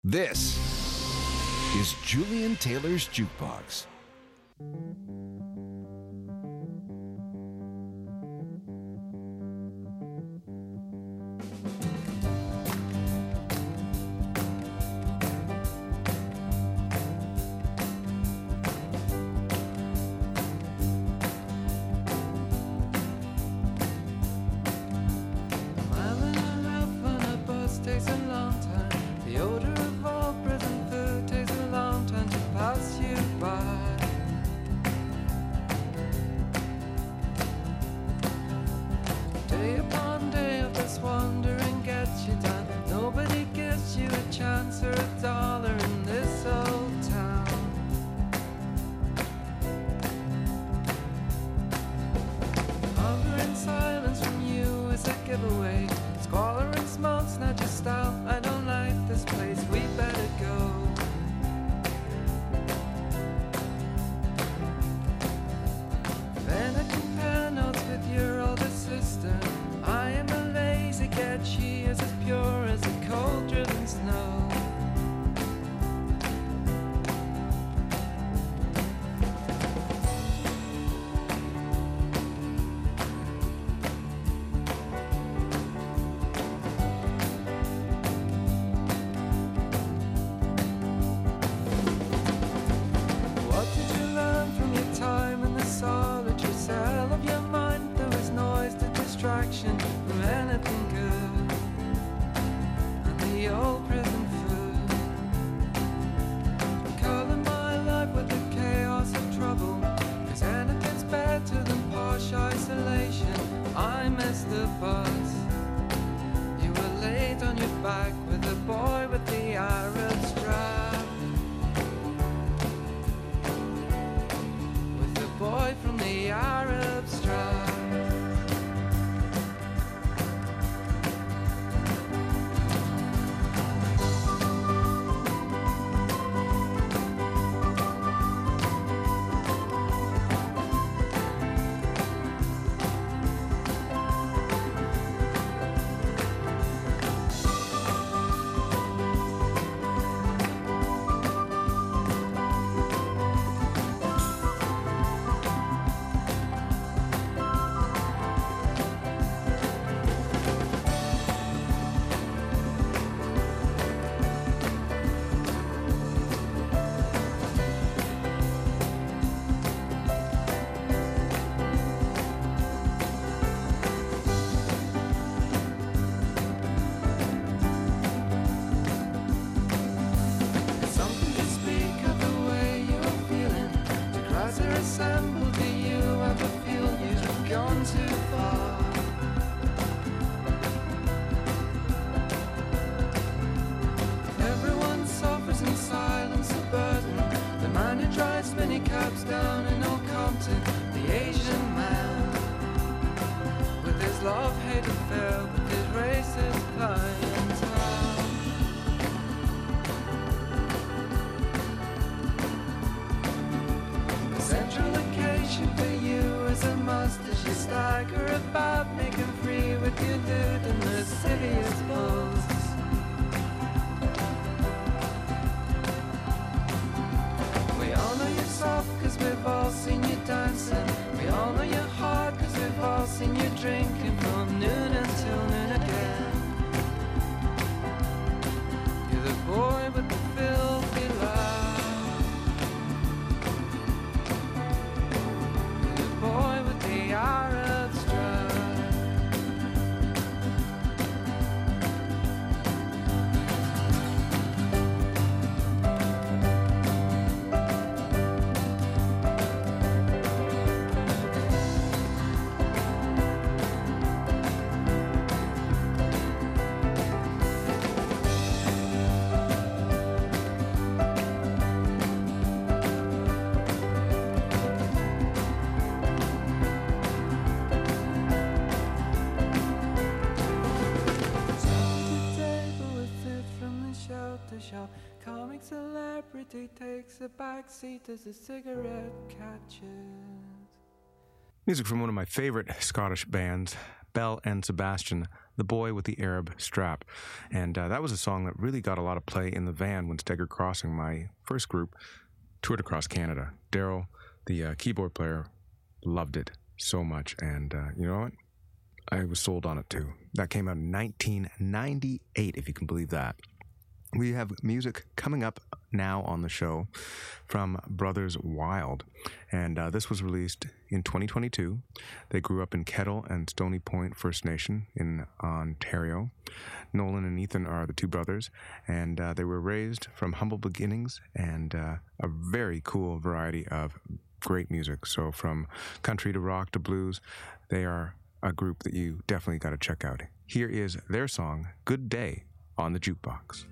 This is Julian Taylor's Jukebox. Takes a back seat as the cigarette catches. Music from one of my favorite Scottish bands, Belle and Sebastian, The Boy with the Arab Strap. And that was a song that really got a lot of play in the van when Stagger Crossing, my first group, toured across Canada. Daryl, the keyboard player, loved it so much. And you know what? I was sold on it too. That came out in 1998, if you can believe that. We have music coming up now on the show from Brothers Wild, and this was released in 2022. They grew up in Kettle and Stony Point First Nation in Ontario. Nolan and Ethan are the two brothers, and they were raised from humble beginnings and a very cool variety of great music. So from country to rock to blues, they are a group that you definitely got to check out. Here is their song, Good Day, on the Jukebox.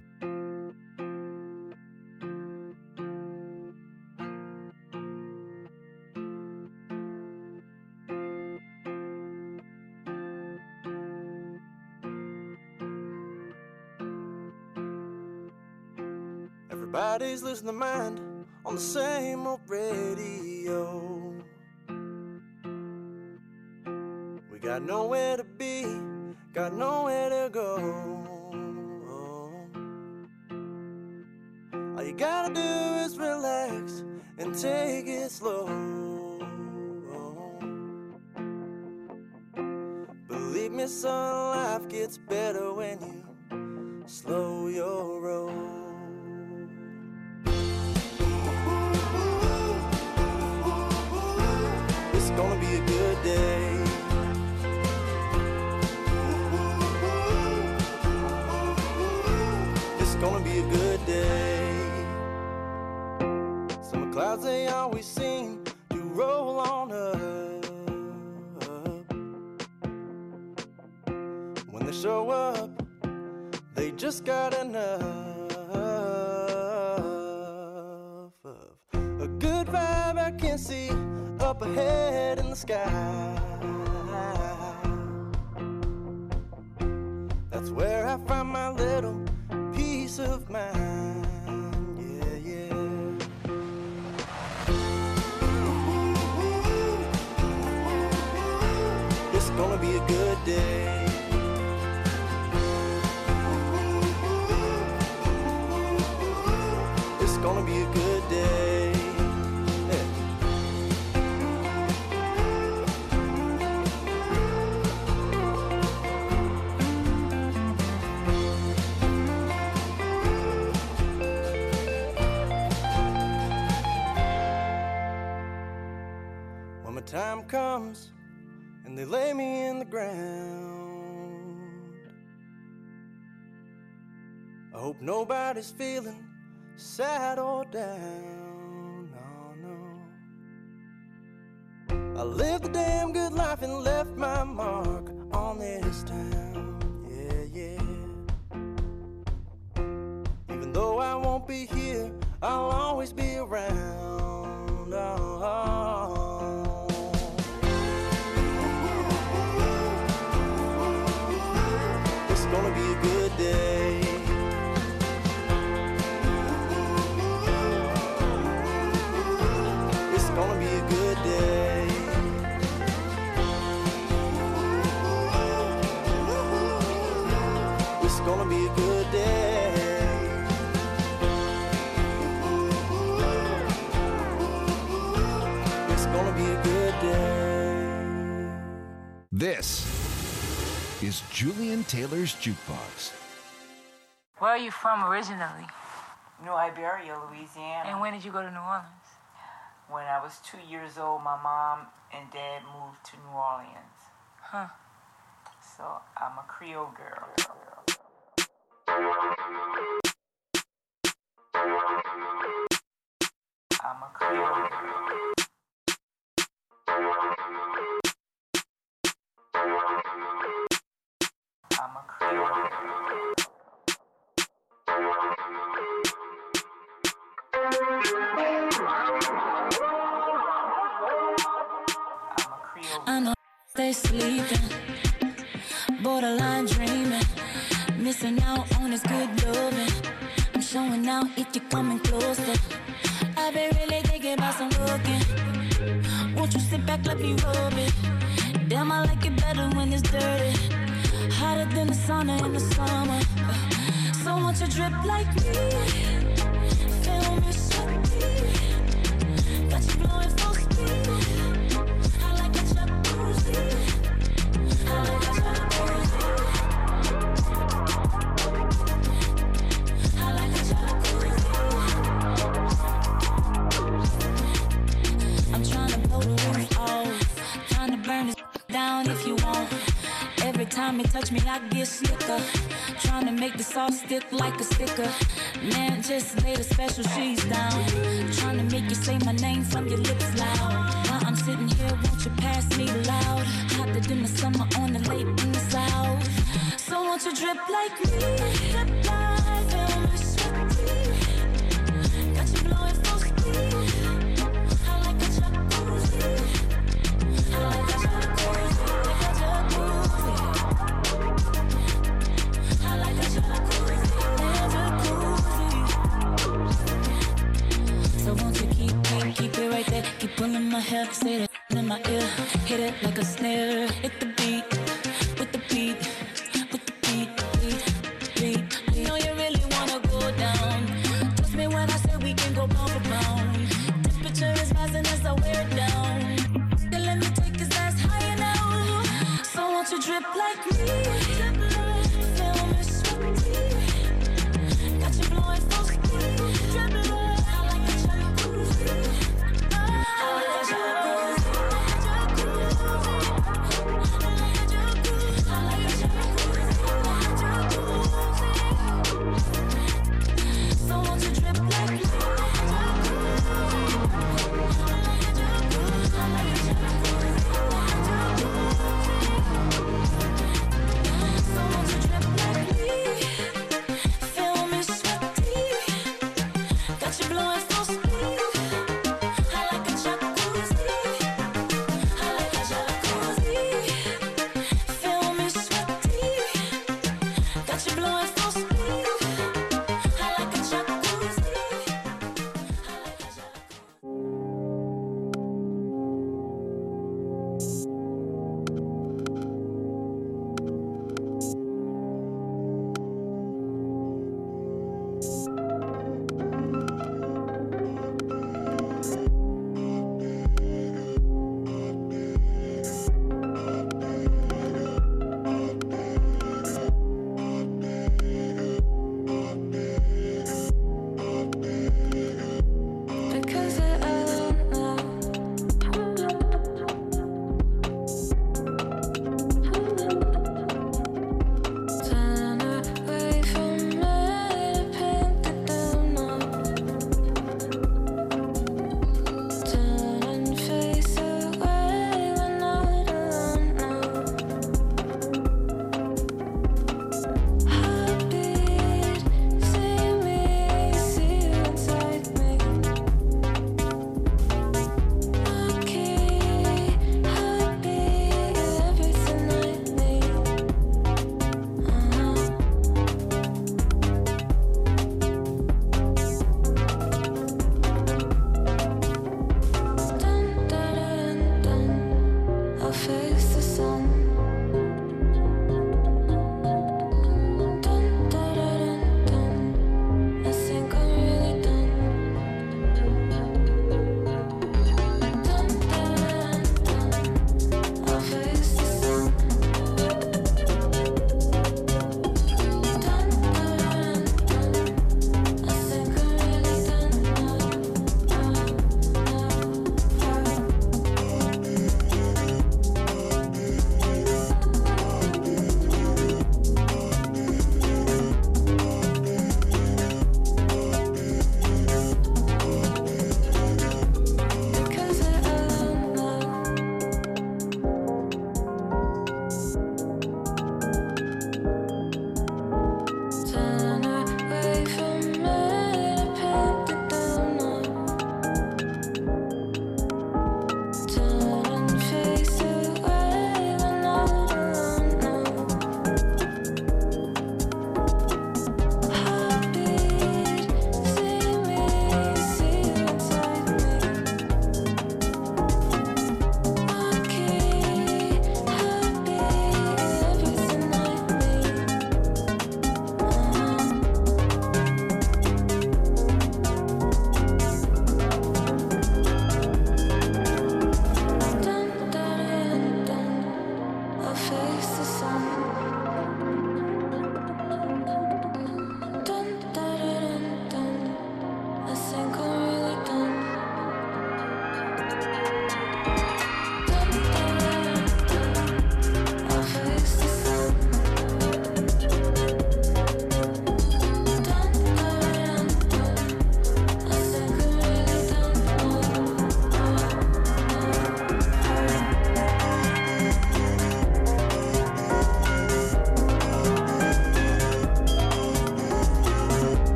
Everybody's losing their mind on the same old radio. We got nowhere to be, got nowhere to go. All you gotta do is relax and take it slow. Believe me, son, life gets better when you slow your roll. It's gonna be a good day. It's gonna be a good day. Some clouds they always seem to roll on up. When they show up, they just got enough of a good vibe I can see up ahead in the sky. That's where I find my little peace of mind. Yeah, yeah. It's gonna be a good day. It's gonna be a good day. Time comes and they lay me in the ground. I hope nobody's feeling sad or down. No, no. I lived a damn good life and left my mark on this town. Yeah, yeah. Even though I won't be here, I'll always be around. Oh. It's gonna be a good day. It's gonna be a good day. It's gonna be a good day. It's gonna be a good day. This is Julian Taylor's Jukebox. Where are you from originally? New Iberia, Louisiana. And when did you go to New Orleans? When I was 2 years old, my mom and dad moved to New Orleans. Huh. So I'm a Creole girl. I'm a Creole girl. I'm a Creole girl. I know they sleeping, borderline dreaming, missing out on his good loving. I'm showing out if you're coming closer. I've been really thinking about some looking. won't you sit back, let me rub it. Damn, I like it better when it's dirty. Hotter than the sauna in the summer. So won't you drip like me? Feel me sweaty. Got you blowing full speed. I like a jacuzzi. I like a jacuzzi. I like a jacuzzi. I'm trying to blow the roof off. Trying to burn this down if you want. Every time you touch me, I get slicker. Trying to make the sauce stick like a sticker. Man, just lay the special sheets down. Trying to make you say my name from your lips loud. While I'm sitting here, won't you pass me loud? Hotter than the summer on the lake in the south. So won't you drip like me? Drip like, feel me sweaty. Got you blowing full speed. I like a jacuzzi. I like a jacuzzi. So won't you keep it right there. Keep pulling my hair, say that in my ear. Hit it like a snare. Hit the beat, with the beat, with the beat, beat. You know you really wanna go down. Trust me when I say we can go pound for pound. Temperature is rising as I wear it down. Then let me take his ass higher now. So won't you drip like me? Feel me sweaty. Got you blowing full speed. Drip like.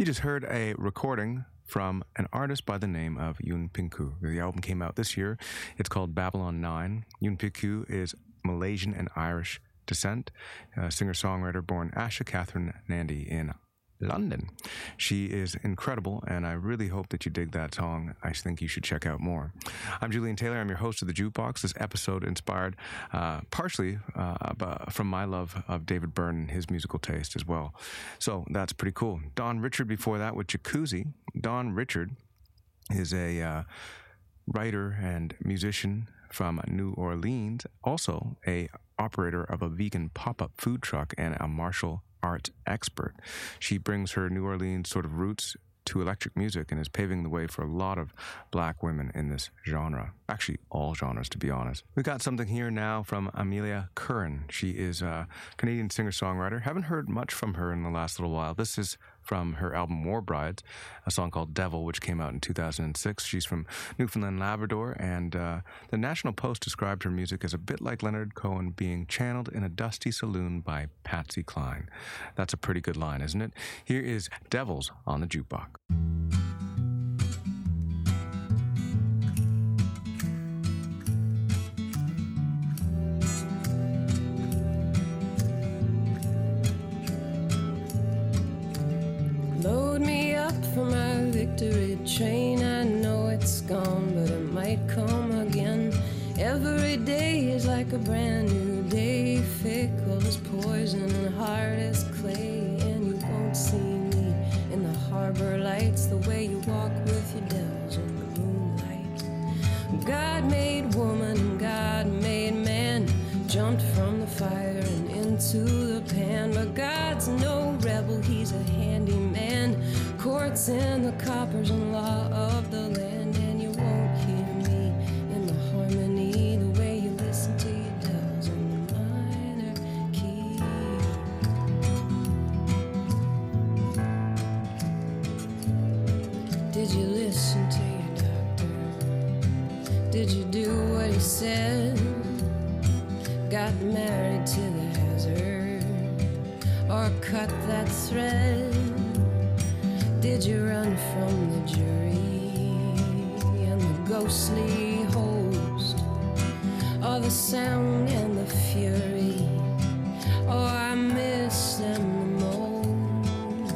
You just heard a recording from an artist by the name of Yoon Pinku. The album came out this year. It's called Babylon 9. Yoon Pinku is Malaysian and Irish descent, singer-songwriter born Asha Catherine Nandi in London. She is incredible, and I really hope that you dig that song. I think you should check out more. I'm Julian Taylor. I'm your host of The Jukebox. This episode inspired partially from my love of David Byrne and his musical taste as well. So that's pretty cool. Don Richard before that with Jacuzzi. Don Richard is a writer and musician from New Orleans, also a operator of a vegan pop-up food truck and a martial arts expert. She brings her New Orleans sort of roots to electric music and is paving the way for a lot of black women in this genre. Actually, all genres, to be honest. We got something here now from Amelia Curran. She is a Canadian singer-songwriter. Haven't heard much from her in the last little while. This is from her album War Brides, a song called Devil, which came out in 2006. She's from Newfoundland, Labrador, and the National Post described her music as a bit like Leonard Cohen being channeled in a dusty saloon by Patsy Cline. That's a pretty good line, isn't it? Here is Devils on the Jukebox. Load me up for my victory train. I know it's gone, but it might come again. Every day is like a brand new day. Fickle as poison and hard as clay. And you won't see me in the harbor lights, the way you walk with your devils in the moonlight. God made woman and God made man, jumped from the fire and into the pan. But God's no rebel, he's a handyman. Courts and the coppers and law of the land. And you won't hear me in the harmony, the way you listen to your devils in the minor key. Did you listen to your doctor? Did you do what he said? Got married to the hazard, or cut that thread? Did you run from the jury and the ghostly host, or the sound and the fury? Oh, I miss them the most.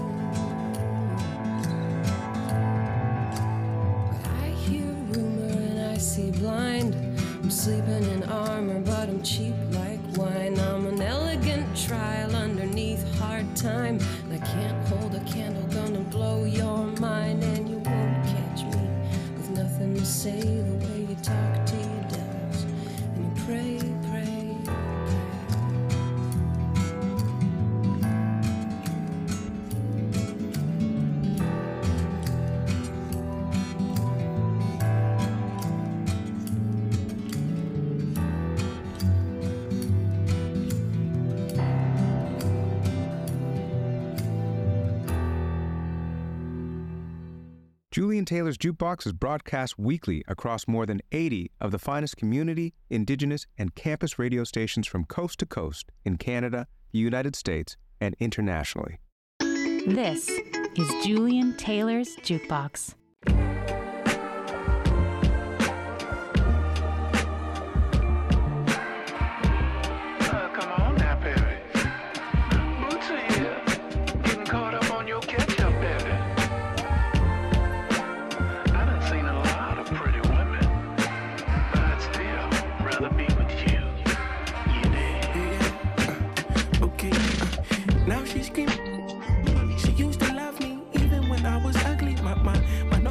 But I hear rumor and I see blind. I'm sleeping in armor, but I'm cheap like wine. I'm an elegant trial underneath hard time. And I can't hold a candle, gonna blow your mind. And you won't catch me with nothing to say, the way you talk to your devils. And you pray, pray, pray. Julian Taylor's Jukebox is broadcast weekly across more than 80 of the finest community, indigenous, and campus radio stations from coast to coast in Canada, the United States, and internationally. This is Julian Taylor's Jukebox. Now she screaming. She used to love me even when I was ugly. My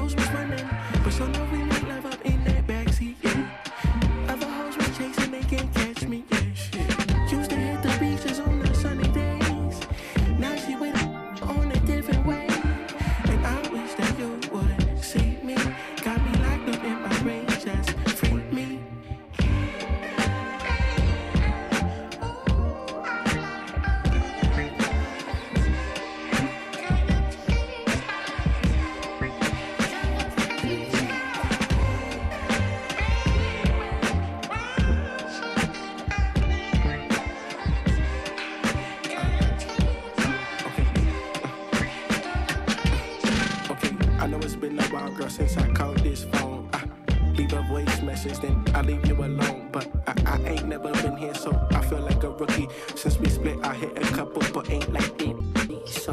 I know it's been a while, girl, since I called this phone. Leave a voice message, then I leave you alone. But I ain't never been here, so I feel like a rookie. Since we split, I hit a couple, but ain't like this. So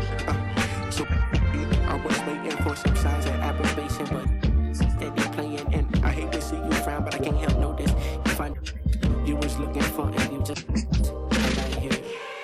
I was waiting for some signs of aggravation, but steady playing, and I hate to see you frown, but I can't help notice. You find you was looking for, and you just right here.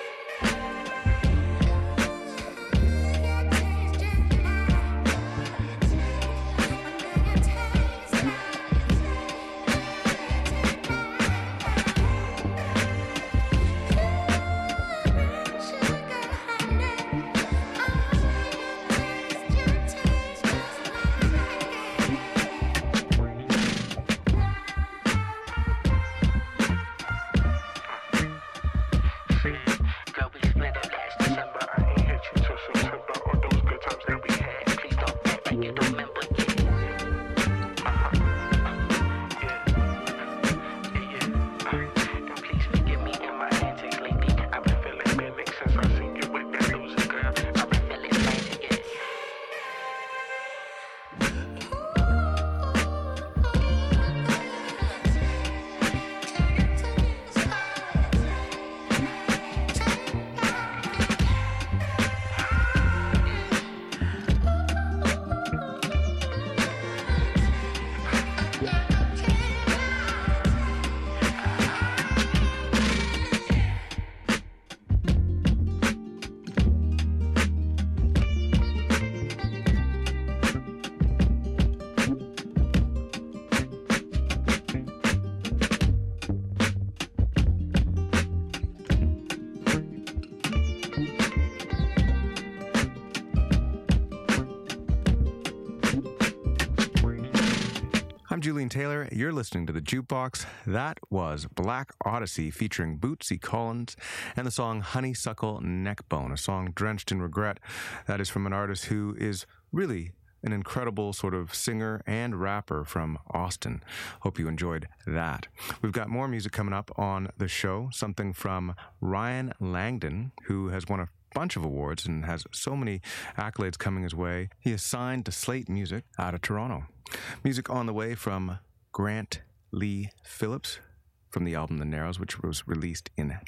I'm Julian Taylor. You're listening to The Jukebox. That was Black Odyssey featuring Bootsy Collins and the song Honeysuckle Neckbone, a song drenched in regret. That is from an artist who is really an incredible sort of singer and rapper from Austin. Hope you enjoyed that. We've got more music coming up on the show, something from Ryan Langdon, who has won a bunch of awards and has so many accolades coming his way. He is signed to Slate Music out of Toronto. Music on the way from Grant Lee Phillips from the album The Narrows, which was released in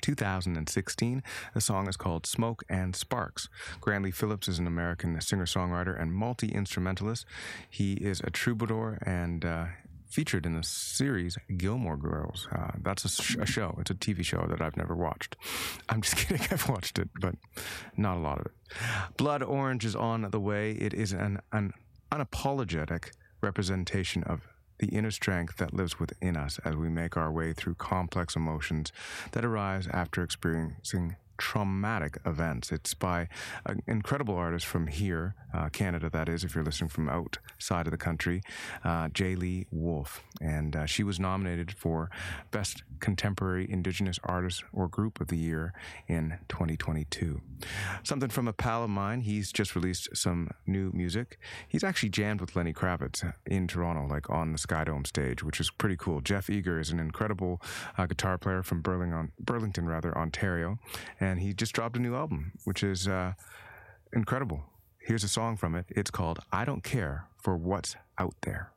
2016. The song is called Smoke and Sparks. Grant Lee Phillips is an American singer-songwriter and multi-instrumentalist. He is a troubadour and featured in the series Gilmore Girls. That's a show. It's a TV show that I've never watched. I'm just kidding. I've watched it, but not a lot of it. Blood Orange is on the way. It is an unapologetic representation of the inner strength that lives within us as we make our way through complex emotions that arise after experiencing traumatic events. It's by an incredible artist from here, Canada, that is, if you're listening from outside of the country, J. Lee Wolf. And she was nominated for Best Contemporary Indigenous Artist or Group of the Year in 2022. Something from a pal of mine. He's just released some new music. He's actually jammed with Lenny Kravitz in Toronto, like on the Skydome stage, which is pretty cool. Jeff Eager is an incredible guitar player from Burlington, Ontario. And he just dropped a new album, which is incredible. Here's a song from it. It's called I Don't Care for What's Out There.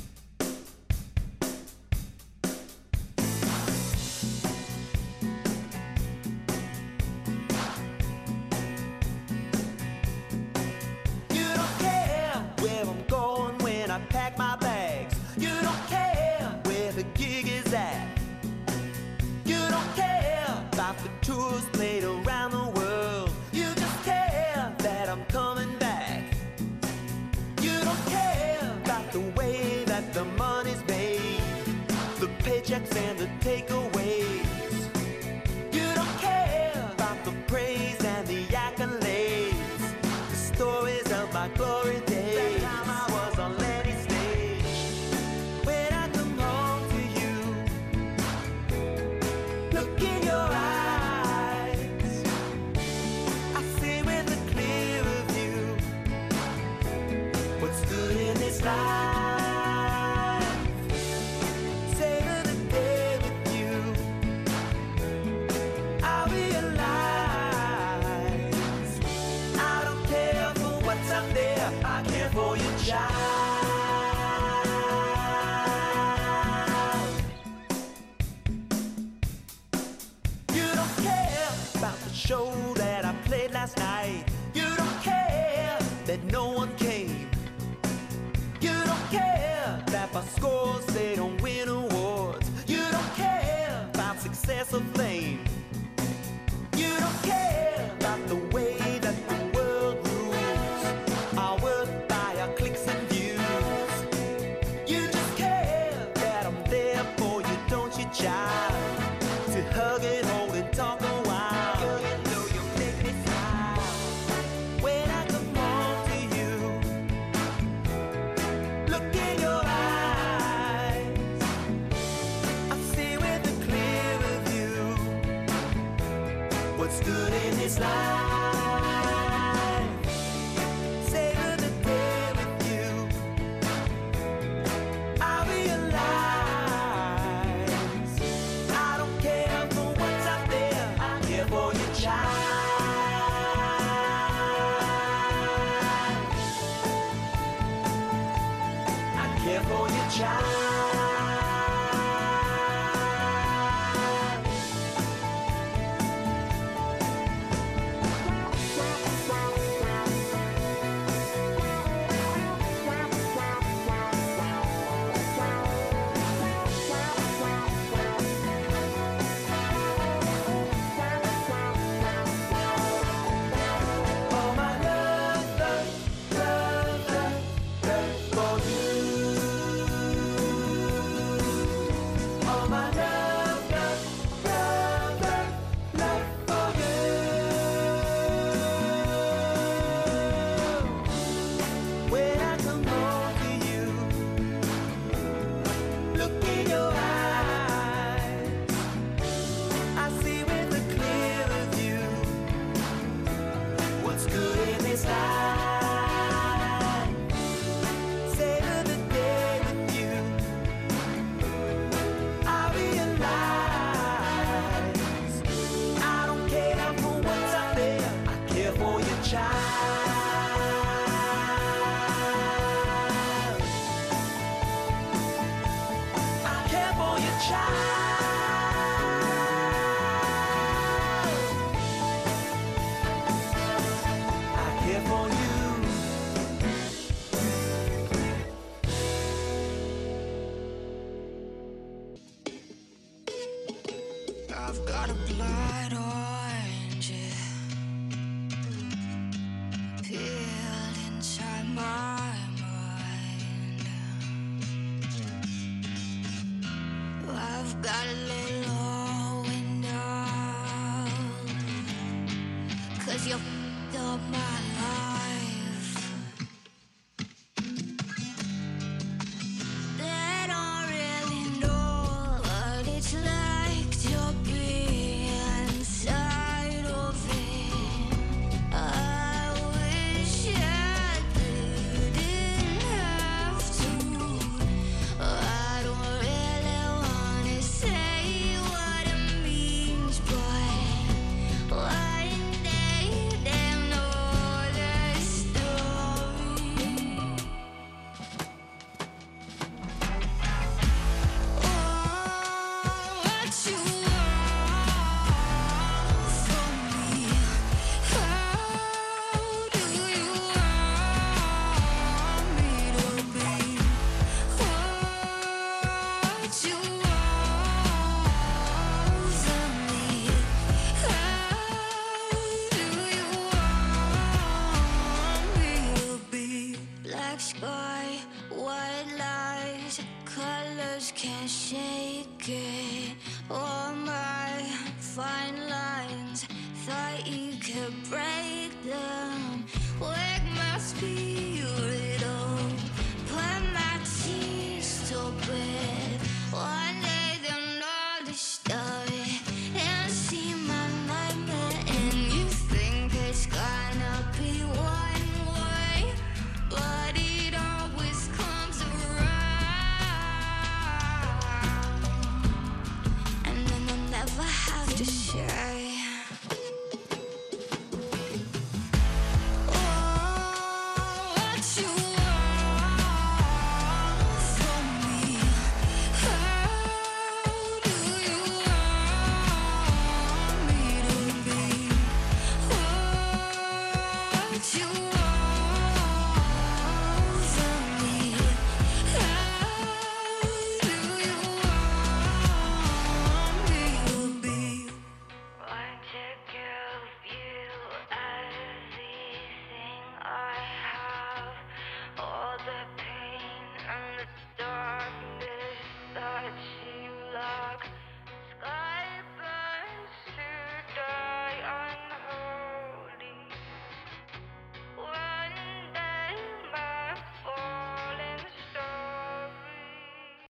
You don't care where I'm going when I pack my bags. You don't care where the gig is at. You don't care about the tours played around the world. You just care that I'm coming back. You don't care about the way that the money's made, the paychecks and the takeaways. You don't care about the praise and the accolades, the stories of my glory days. That time I was on Lenny's stage. When I come home to you, look in your eyes, I see with a clear view what's good in this life. Savor the day with you, I realize I don't care for what's out there. I care for your child. You don't care about the show that I played last night. You don't care that no one came. You don't care that my scores, they don't win awards. You don't care about success or fame. You don't care about the way that the world rules. Our worth by our clicks and views. You just care that I'm there for you, don't you, child? To hug and hold and talk a while. Girl, you know you make me smile when I come home to you. Look in your eyes, I see with a clear view what's good in this life. Savor the day with you. I realize I don't care for what's out there. I care for your child. I care for your child. Oh, my love, love, love, love, love for you. Oh, my love, love, love, love, love for you. When I come home to you, look in your eyes, I see with a clearer view what's good in this life. Savor the day with you. I realize I don't care for what's out there. I care for your child. I care for your child. I care for you. I've got a blood orange peeled inside my mind. I've got a little window, 'cause you f***ed up my life. They don't really know what it's like to be inside of it. I wish I didn't have to. I don't really wanna say what it means, but one day they'll know the story. Oh, what you want from me? How do you want me to be? What you want from me? How do you want me to be? Black sky, white lies, colors can't shake it. All my fine lines, thought you could break them. Wake my spirit up, put my tears to bed. One day they'll know the story and see my nightmare. And you think it's gonna be one way, but it always comes around. And then I'll never have to share. Oh,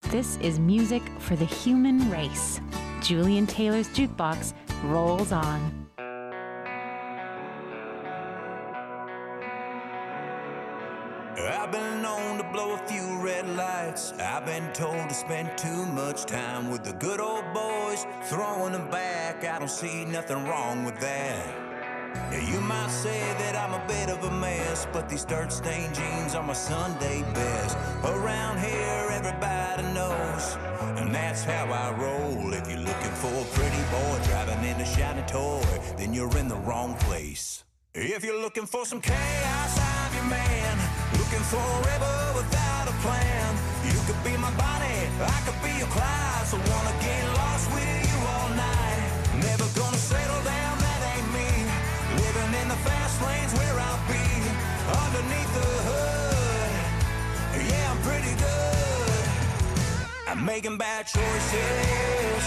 This is music for the human race. Julian Taylor's Jukebox rolls on. I've been known to blow a few red lights. I've been told to spend too much time with the good old boys, throwing them back. I don't see nothing wrong with that. Yeah, you might say that I'm a bit of a mess, but these dirt-stained jeans are my Sunday best. Around here, everybody knows, and that's how I roll. If you're looking for a pretty boy driving in a shiny toy, then you're in the wrong place. If you're looking for some chaos, I'm your man. Looking for a rebel without a plan. You could be my Bonnie, I could be your Clyde. So wanna get lost with you all night. Never gonna settle down, that ain't me. Living in the fast lanes where I'll be. Underneath the hood, yeah, I'm pretty good. I'm making bad choices.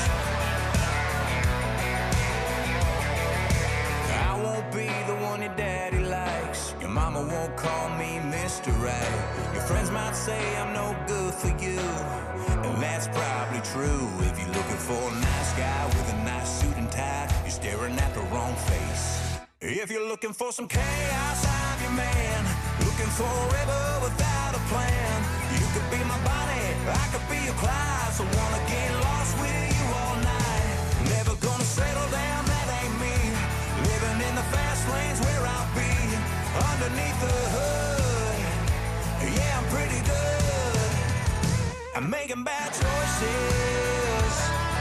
I won't be the one your daddy likes. Your mama won't call me Mr. Right. Your friends might say I'm no good for you, and that's probably true. If you're looking for a nice guy with a nice suit and tie, you're staring at the wrong face. If you're looking for some chaos, I'm your man. Looking for a rebel without a plan. You could be my Bonnie, I could be your Clyde. So wanna get lost with you all night. Never gonna settle down, that ain't me. Living in the fast lanes where I'll be. Underneath the hood, yeah, I'm pretty good. I'm making bad choices.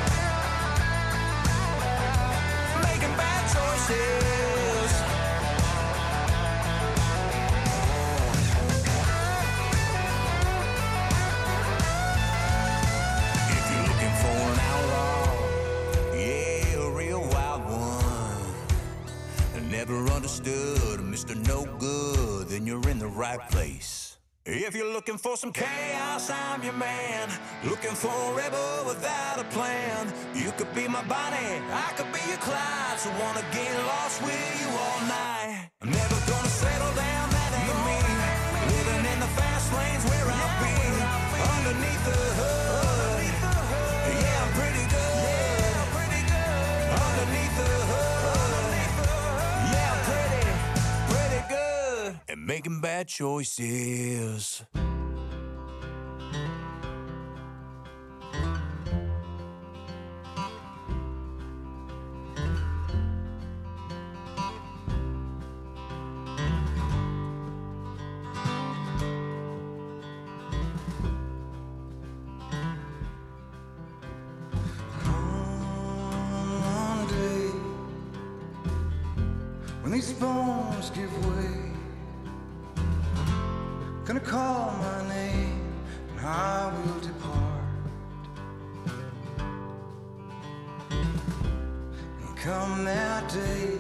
Making bad choices. If you're looking for an outlaw, yeah, a real wild one, I never understood Mr. No Good, then you're in the right place. If you're looking for some chaos, I'm your man. Looking for a rebel without a plan. You could be my Bonnie, I could be your Clyde. So wanna get lost with you all night. I'm never gonna settle down, that ain't me. Living in the fast lanes where I'll be. Underneath the hood, yeah, I'm pretty good. Underneath the hood, yeah, I'm pretty good. And making bad choices. When these bones give way, gonna call my name and I will depart. And come that day,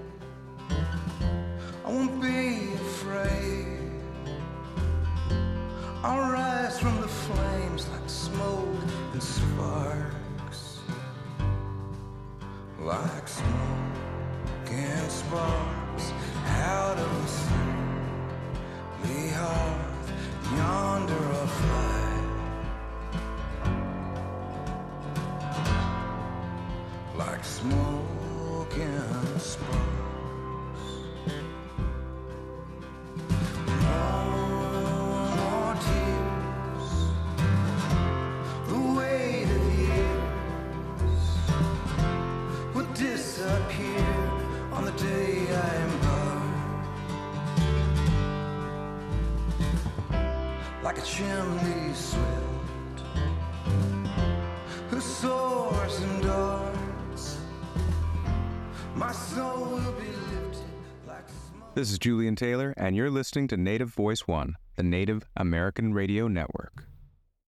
I won't be afraid. I'll rise from the flames like smoke and sparks, like smoke and sparks out of the sea, hearth yonder a flight, like smoke and sparks. No more tears, the weight of years would disappear on the day I embark, like a chimney swept who soars and darts. My soul will be lifted like smoke. This is Julian Taylor, and you're listening to Native Voice One, the Native American Radio Network.